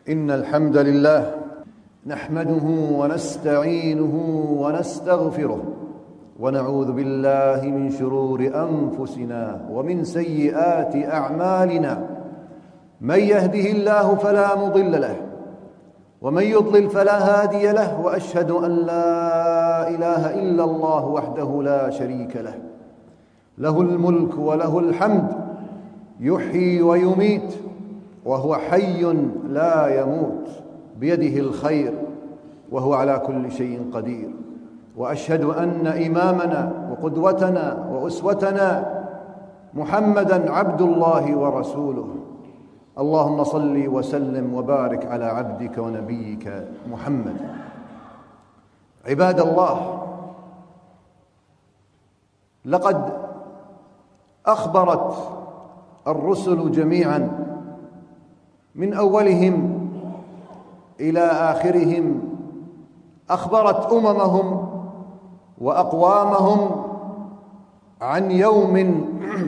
إن الحمد لله نحمده ونستعينه ونستغفره ونعوذ بالله من شرور أنفسنا ومن سيئات أعمالنا. من يهده الله فلا مضل له ومن يضلل فلا هادي له، وأشهد أن لا إله إلا الله وحده لا شريك له، له الملك وله الحمد، يحيي ويميت وهو حي لا يموت، بيده الخير وهو على كل شيء قدير. وأشهد أن إمامنا وقدوتنا وأسوتنا محمدًا عبد الله ورسوله. اللهم صل وسلم وبارك على عبدك ونبيك محمد. عباد الله، لقد أخبرت الرسل جميعاً من أولهم إلى آخرهم، أخبرت أممهم وأقوامهم عن يوم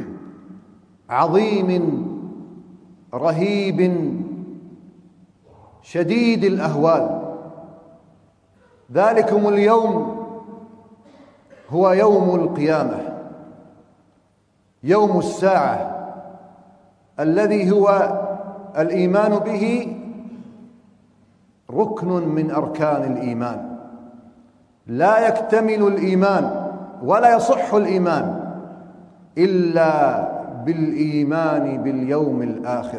عظيم رهيب شديد الأهوال. ذلكم اليوم هو يوم القيامة، يوم الساعة، الذي هو الإيمان به ركن من أركان الإيمان. لا يكتمل الإيمان ولا يصح الإيمان إلا بالإيمان باليوم الآخر.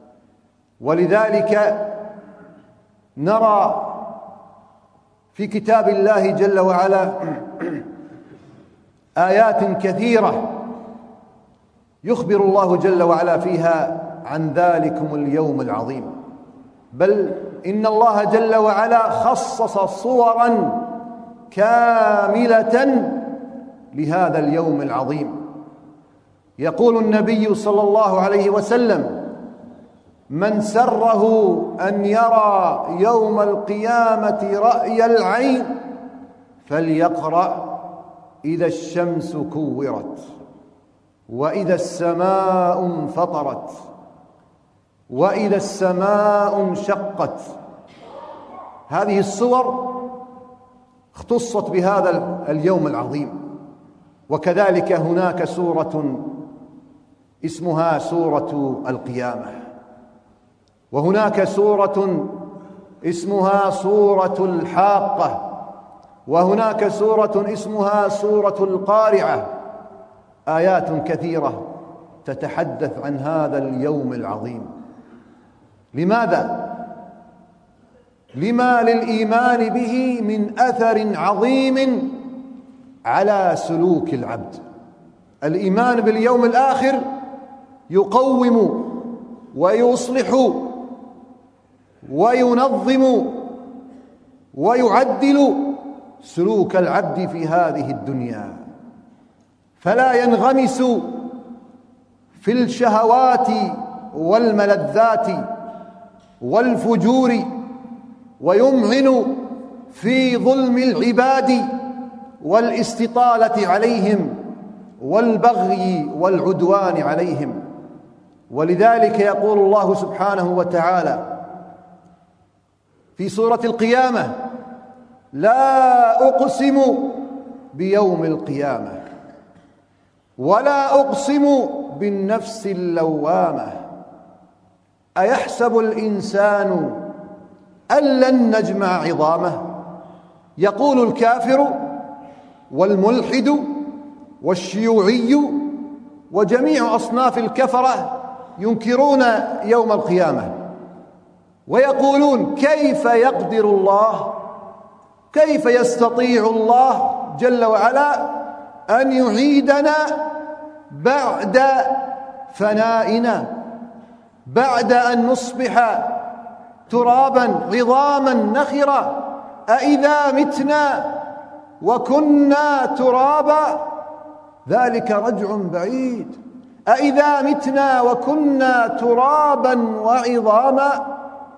ولذلك نرى في كتاب الله جل وعلا آيات كثيرة يخبر الله جل وعلا فيها عن ذلكم اليوم العظيم، بل إن الله جل وعلا خصص صورا كاملة لهذا اليوم العظيم. يقول النبي صلى الله عليه وسلم: من سره أن يرى يوم القيامة رأي العين فليقرأ إذا الشمس كورت، وإذا السماء انفطرت، وإذا السماء انشقت. هذه الصور اختصت بهذا اليوم العظيم. وكذلك هناك سورة اسمها سورة القيامة، وهناك سورة اسمها سورة الحاقة، وهناك سورة اسمها سورة القارعة. آيات كثيرة تتحدث عن هذا اليوم العظيم. لماذا؟ لما للإيمان به من أثر عظيم على سلوك العبد. الإيمان باليوم الآخر يقوم ويصلح وينظم ويعدل سلوك العبد في هذه الدنيا، فلا ينغمس في الشهوات والملذات والفجور، ويمعن في ظلم العباد والاستطالة عليهم والبغي والعدوان عليهم. ولذلك يقول الله سبحانه وتعالى في سورة القيامة: لا أقسم بيوم القيامة ولا أقسم بالنفس اللوامة أيحسب الإنسان أن لن نجمع عظامه. يقول الكافر والملحد والشيوعي وجميع أصناف الكفرة ينكرون يوم القيامة، ويقولون: كيف يقدر الله، كيف يستطيع الله جل وعلا أن يعيدنا بعد فنائنا، بعد أن نصبح ترابا عظاما نخرة، أإذا متنا وكنا ترابا ذلك رجع بعيد. أإذا متنا وكنا ترابا وعظاما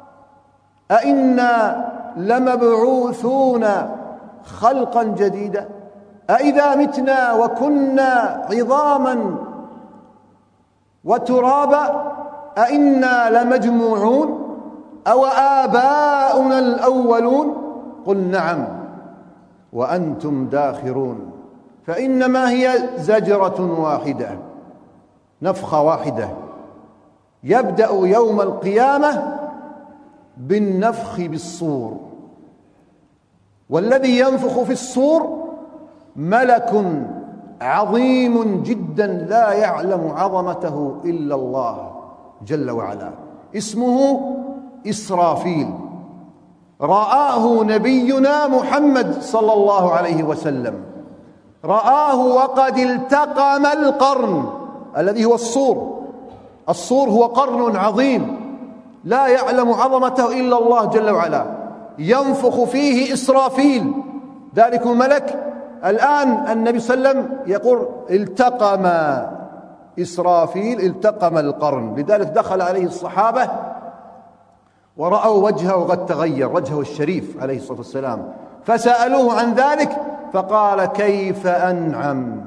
أإنا لمبعوثون خلقا جديدا. أإذا متنا وكنا عظاما وترابا أإنا لمجموعون أو آباؤنا الأولون قل نعم وأنتم داخرون. فإنما هي زجرة واحدة، نفخة واحدة، يبدأ يوم القيامة بالنفخ بالصور، والذي ينفخ في الصور ملك عظيم جدا لا يعلم عظمته إلا الله جل وعلا، اسمه إسرافيل. رآه نبينا محمد صلى الله عليه وسلم، رآه وقد التقم القرن الذي هو الصور. الصور هو قرن عظيم لا يعلم عظمته إلا الله جل وعلا، ينفخ فيه إسرافيل ذلك الملك. الآن النبي صلى الله عليه وسلم يقول التقم إسرافيل، التقم القرن، لذلك دخل عليه الصحابة ورأوا وجهه قد تغير، وجهه الشريف عليه الصلاة والسلام، فسألوه عن ذلك فقال كيف أنعم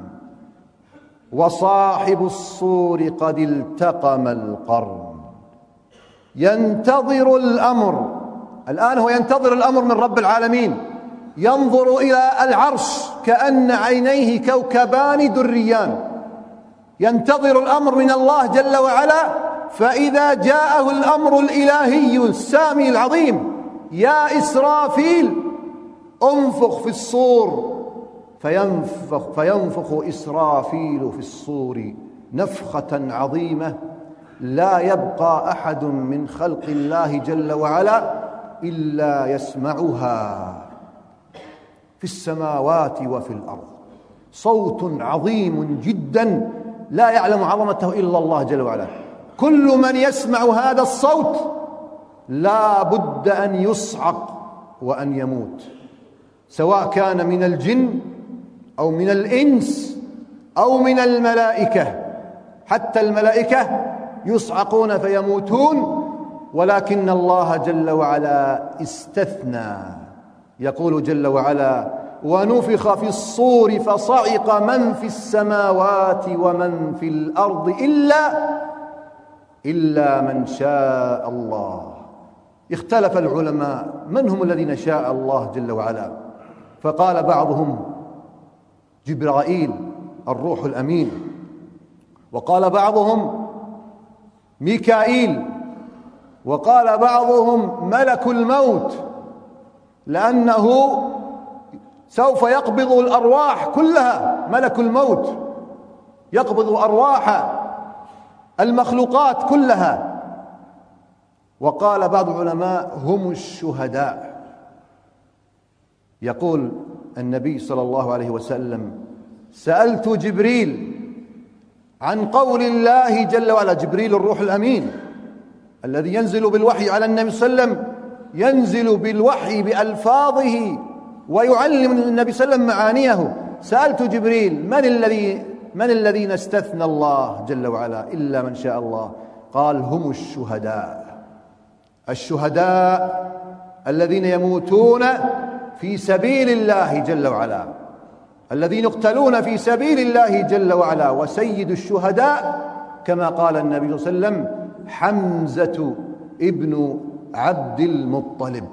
وصاحب الصور قد التقم القرن. ينتظر الأمر، الآن هو ينتظر الأمر من رب العالمين، ينظر إلى العرش كأن عينيه كوكبان دريان، ينتظر الأمر من الله جل وعلا. فإذا جاءه الأمر الإلهي السامي العظيم، يا إسرافيل انفخ في الصور، فينفخ إسرافيل في الصور نفخة عظيمة لا يبقى أحد من خلق الله جل وعلا إلا يسمعها في السماوات وفي الأرض، صوت عظيم جدا لا يعلم عظمته إلا الله جل وعلا. كل من يسمع هذا الصوت لا بد أن يصعق وأن يموت، سواء كان من الجن أو من الإنس أو من الملائكة. حتى الملائكة يصعقون فيموتون، ولكن الله جل وعلا استثنى، يقول جل وعلا ونفخ في الصور فصعق من في السماوات ومن في الأرض إلا من شاء الله. اختلف العلماء من هم الذين شاء الله جل وعلا، فقال بعضهم جبرائيل الروح الأمين، وقال بعضهم ميكائيل، وقال بعضهم ملك الموت، لأنه سوف يقبض الأرواح كلها، ملك الموت يقبض أرواح المخلوقات كلها. وقال بعض العلماء هم الشهداء. يقول النبي صلى الله عليه وسلم سألت جبريل عن قول الله جل وعلا، جبريل الروح الأمين الذي ينزل بالوحي على النبي صلى الله عليه وسلم، ينزل بالوحي بألفاظه ويعلم النبي صلى الله عليه وسلم معانيه. سألت جبريل من الذين استثنى الله جل وعلا إلا من شاء الله؟ قال هم الشهداء، الشهداء الذين يموتون في سبيل الله جل وعلا، الذين يقتلون في سبيل الله جل وعلا. وسيد الشهداء كما قال النبي صلى الله عليه وسلم حمزة ابن عبد المطلب.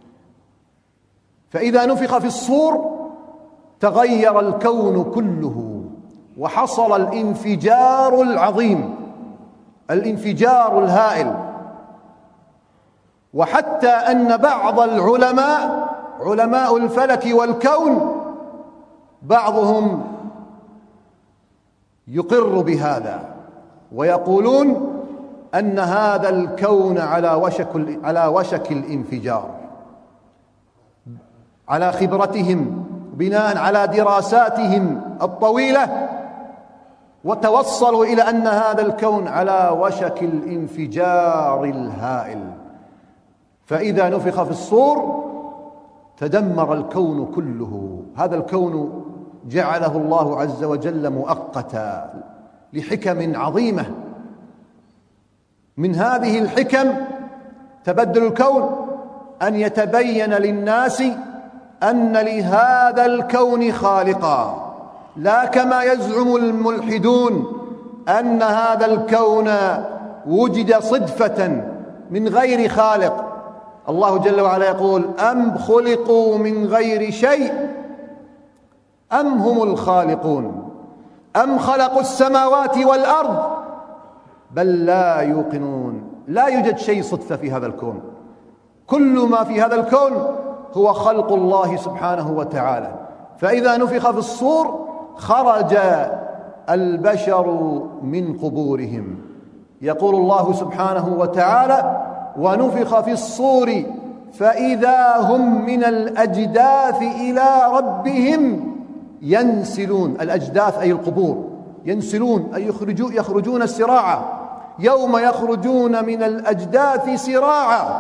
فإذا نفخ في الصور تغير الكون كله، وحصل الانفجار العظيم، الانفجار الهائل. وحتى أن بعض العلماء، علماء الفلك والكون، بعضهم يقر بهذا ويقولون أن هذا الكون على وشك الانفجار، على خبرتهم بناء على دراساتهم الطويلة، وتوصلوا إلى أن هذا الكون على وشك الانفجار الهائل. فإذا نفخ في الصور تدمر الكون كله. هذا الكون جعله الله عز وجل مؤقتا لحكم عظيمة. من هذه الحكم تبدل الكون أن يتبين للناس أن لهذا الكون خالقا، لا كما يزعم الملحدون أن هذا الكون وجد صدفة من غير خالق. الله جل وعلا يقول: أم خلقوا من غير شيء أم هم الخالقون أم خلقوا السماوات والأرض بل لا يوقنون. لا يوجد شيء صدفة في هذا الكون، كل ما في هذا الكون هو خلق الله سبحانه وتعالى. فإذا نفخ في الصور خرج البشر من قبورهم. يقول الله سبحانه وتعالى: ونفخ في الصور فإذا هم من الأجداث إلى ربهم ينسلون. الأجداث أي القبور، ينسلون أي يخرجون سراعا. يوم يخرجون من الأجداث سراعا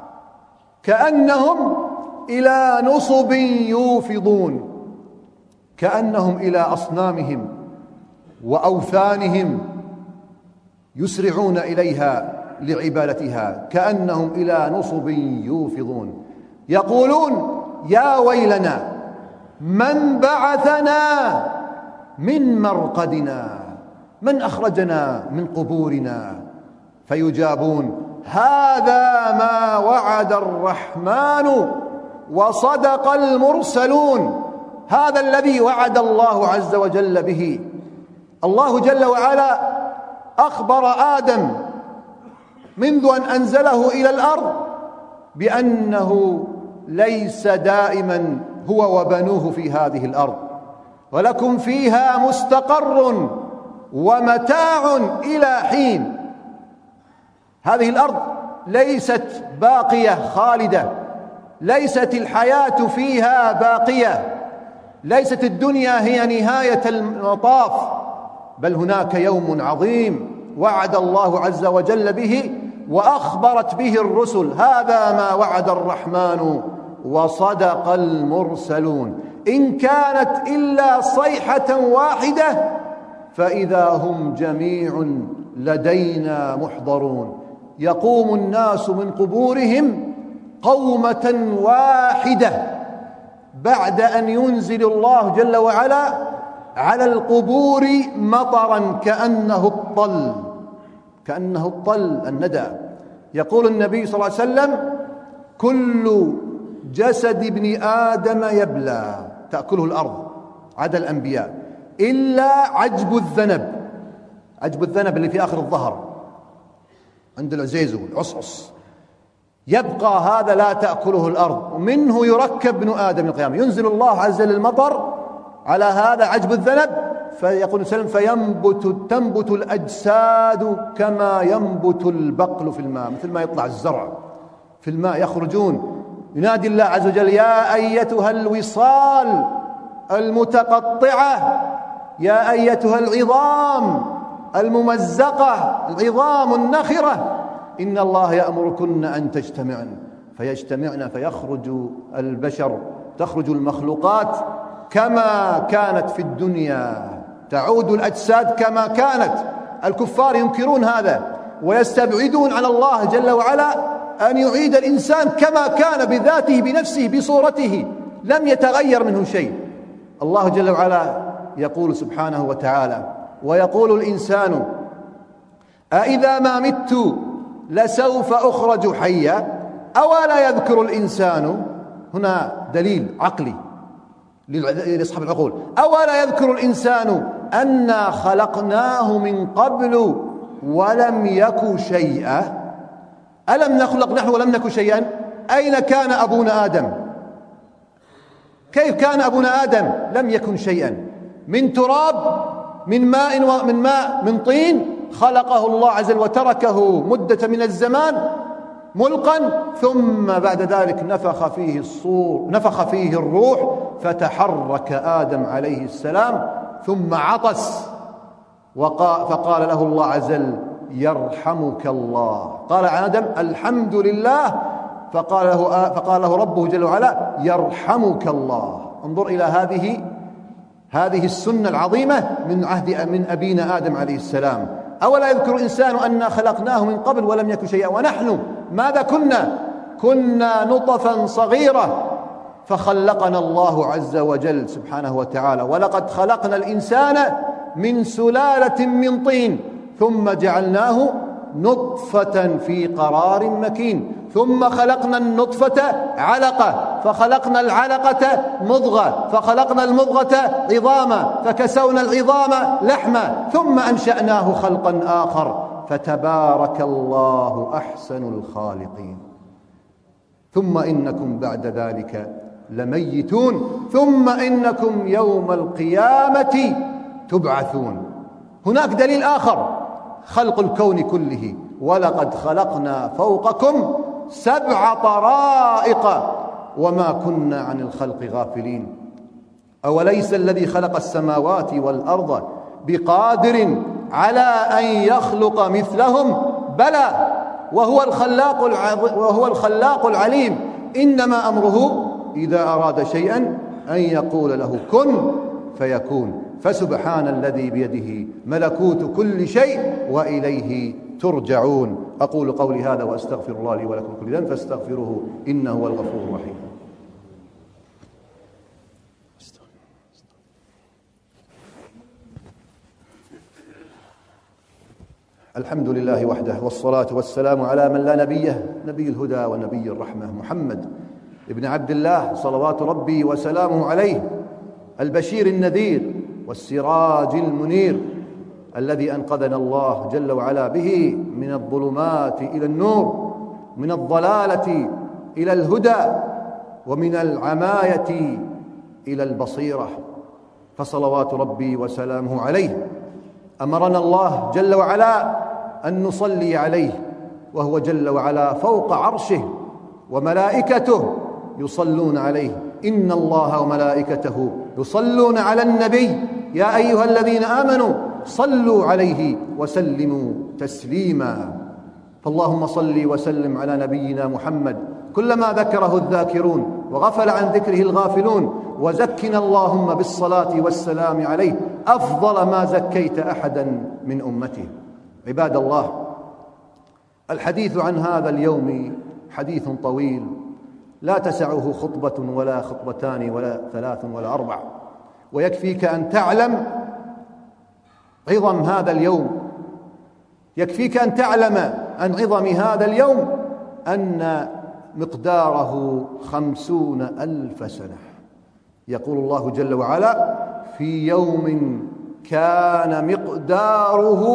كأنهم إلى نصب يوفضون، كأنهم إلى أصنامهم وأوثانهم يسرعون إليها لعبادتها، كأنهم إلى نصب يوفضون. يقولون: يا ويلنا من بعثنا من مرقدنا، من أخرجنا من قبورنا؟ فيجابون: هذا ما وعد الرحمن وصدق المرسلون. هذا الذي وعد الله عز وجل به. الله جل وعلا أخبر آدم منذ أن أنزله إلى الأرض بأنه ليس دائما هو وبنوه في هذه الأرض، ولكم فيها مستقر ومتاع إلى حين. هذه الأرض ليست باقية خالدة، ليست الحياة فيها باقية، ليست الدنيا هي نهاية المطاف، بل هناك يوم عظيم وعد الله عز وجل به وأخبرت به الرسل. هذا ما وعد الرحمن وصدق المرسلون. إن كانت إلا صيحة واحدة فإذا هم جميع لدينا محضرون. يقوم الناس من قبورهم قومة واحدة بعد أن ينزل الله جل وعلا على القبور مطرا كأنه الطل الندى. يقول النبي صلى الله عليه وسلم: كل جسد ابن آدم يبلى، تأكله الأرض عدا الأنبياء، إلا عجب الذنب. عجب الذنب اللي في آخر الظهر عند العزيز والعصعص، يبقى هذا لا تأكله الأرض، ومنه يركب ابن آدم القيامة. ينزل الله عز وجل المطر على هذا عجب الذنب، فيقول السلام: تنبت الأجساد كما ينبت البقل في الماء، مثل ما يطلع الزرع في الماء يخرجون. ينادي الله عز وجل: يا أيتها الوصال المتقطعة، يا أيتها العظام الممزقة، العظام النخرة، إن الله يأمركن أن تجتمعن. فيجتمعن فيخرج البشر، تخرج المخلوقات كما كانت في الدنيا، تعود الأجساد كما كانت. الكفار ينكرون هذا ويستبعدون على الله جل وعلا أن يعيد الإنسان كما كان بذاته بنفسه بصورته، لم يتغير منه شيء. الله جل وعلا يقول سبحانه وتعالى: ويقول الإنسان أإذا ما مت لسوف أخرج حيا أولا يذكر الإنسان. هنا دليل عقلي لأصحاب العقول. أولا يذكر الإنسان أنا خلقناه من قبل ولم يك شيئا. ألم نخلق نحن ولم نك شيئا؟ أين كان أبونا آدم؟ كيف كان أبونا آدم؟ لم يكن شيئا، من تراب، من ماء من طين خلقه الله عز وجل وتركه مدة من الزمان ملقا، ثم بعد ذلك نفخ فيه الروح فتحرك آدم عليه السلام، ثم عطس فقال له الله عز وجل: يرحمك الله. قال آدم: الحمد لله. فقال له ربه جل وعلا: يرحمك الله. انظر إلى هذه السنة العظيمة من أبينا آدم عليه السلام. أولا يذكر الإنسان أنا خلقناه من قبل ولم يك شيئا. ونحن ماذا كنا نطفا صغيرة فخلقنا الله عز وجل سبحانه وتعالى. ولقد خلقنا الإنسان من سلالة من طين ثم جعلناه نطفة في قرار مكين، ثم خلقنا النطفة علقة، فخلقنا العلقة مضغة، فخلقنا المضغة عظاما، فكسونا العظام لحما، ثم أنشأناه خلقا آخر، فتبارك الله أحسن الخالقين. ثم إنكم بعد ذلك لميتون، ثم إنكم يوم القيامة تبعثون. هناك دليل آخر، خلق الكون كله: ولقد خلقنا فوقكم 7 طرائق وما كنا عن الخلق غافلين. أوليس الذي خلق السماوات والأرض بقادر على أن يخلق مثلهم؟ بلى، وهو الخلاق العليم. إنما أمره إذا أراد شيئا أن يقول له كن فيكون. فسبحان الذي بيده ملكوت كل شيء وإليه ترجعون. أقول قولي هذا وأستغفر الله لي ولكم كل ذنب فاستغفروه إنه هو الغفور الرحيم. الحمد لله وحده، والصلاة والسلام على من لا نبيه، نبي الهدى ونبي الرحمة، محمد ابن عبد الله صلوات ربي وسلامه عليه، البشير النذير والسراج المنير، الذي أنقذنا الله جل وعلا به من الظلمات إلى النور، من الضلالة إلى الهدى، ومن العماية إلى البصيرة، فصلوات ربي وسلامه عليه. أمرنا الله جل وعلا أن نصلي عليه، وهو جل وعلا فوق عرشه، وملائكته يصلون عليه. إن الله وملائكته يصلون على النبي يا أيها الذين آمنوا صلوا عليه وسلموا تسليما. فاللهم صل وسلم على نبينا محمد كلما ذكره الذاكرون وغفل عن ذكره الغافلون، وزكنا اللهم بالصلاة والسلام عليه أفضل ما زكيت أحدا من أمته. عباد الله، الحديث عن هذا اليوم حديث طويل لا تسعه خطبة ولا خطبتان ولا 3 ولا 4، ويكفيك أن تعلم عظم هذا اليوم، يكفيك أن تعلم عن عظم هذا اليوم أن مقداره 50,000 سنة. يقول الله جل وعلا: في يوم كان مقداره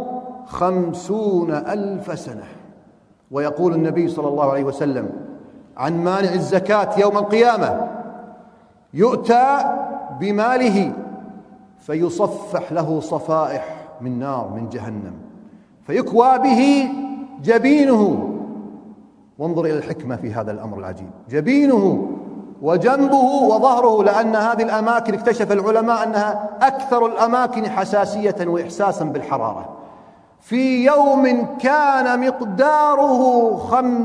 50,000 سنة. ويقول النبي صلى الله عليه وسلم عن مانع الزكاة يوم القيامة: يؤتى بماله فيصفح له صفائح من نار من جهنم، فيكوى به جبينه. وانظر إلى الحكمة في هذا الأمر العجيب، جبينه وجنبه وظهره، لأن هذه الأماكن اكتشف العلماء أنها أكثر الأماكن حساسية وإحساسا بالحرارة. في يوم كان مقداره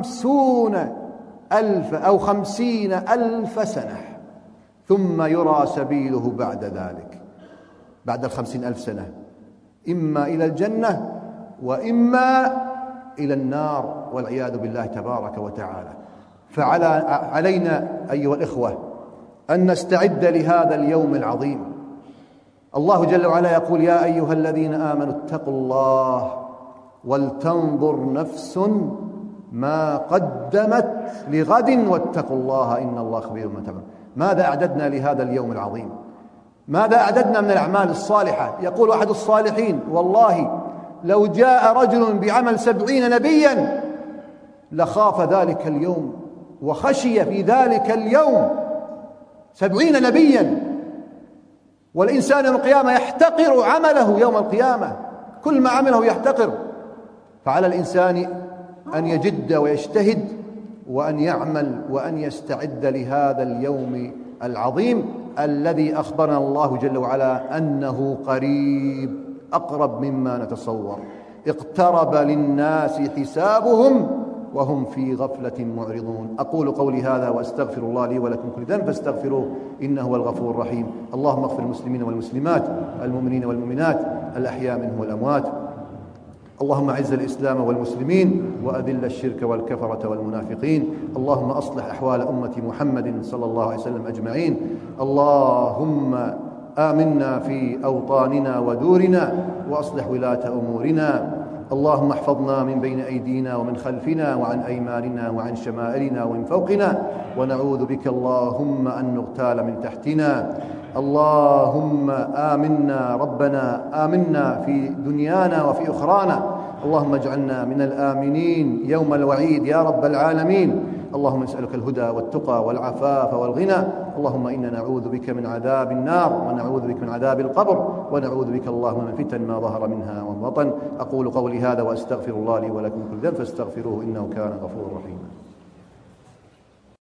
50,000 سنة، ثم يرى سبيله بعد ذلك، بعد 50,000 سنة، إما إلى الجنة وإما إلى النار والعياذ بالله تبارك وتعالى. فعلينا أيها الإخوة أن نستعد لهذا اليوم العظيم. الله جل وعلا يقول: يا أيها الذين آمنوا اتقوا الله ولتنظر نفس ما قدمت لغد واتقوا الله إن الله خبير بما تعملون. ماذا أعددنا لهذا اليوم العظيم؟ ماذا أعددنا من الأعمال الصالحة؟ يقول أحد الصالحين: والله لو جاء رجل بعمل 70 نبيا لخاف ذلك اليوم وخشي في ذلك اليوم. 70 نبيا، والإنسان يوم القيامة يحتقر عمله يوم القيامة، كل ما عمله يحتقر. فعلى الإنسان أن يجد ويجتهد وأن يعمل وأن يستعد لهذا اليوم العظيم الذي أخبرنا الله جل وعلا أنه قريب، أقرب مما نتصور. اقترب للناس حسابهم وهم في غفلة معرضون. أقول قولي هذا وأستغفر الله لي ولكم كل ذنب فاستغفروه إنه هو الغفور الرحيم. اللهم اغفر المسلمين والمسلمات، المؤمنين والمؤمنات، الأحياء منهم والأموات. اللهم أعز الإسلام والمسلمين وأذل الشرك والكفرة والمنافقين. اللهم أصلح أحوال أمة محمد صلى الله عليه وسلم أجمعين. اللهم آمنا في أوطاننا ودورنا، وأصلح ولاة أمورنا، اللهم احفظنا من بين أيدينا ومن خلفنا وعن أيماننا وعن شمائلنا ومن فوقنا، ونعوذ بك اللهم أن نغتال من تحتنا. اللهم آمنا ربنا، آمنا في دنيانا وفي أخرانا، اللهم اجعلنا من الآمنين يوم الوعيد يا رب العالمين. اللهم نسألك الهدى والتقى والعفاف والغنى. اللهم إنا نعوذ بك من عذاب النار، ونعوذ بك من عذاب القبر، ونعوذ بك اللهم من فتن ما ظهر منها وما بطن. أقول قولي هذا وأستغفر الله لي ولكم كل ذنب فاستغفروه إنه كان غفورا رحيما.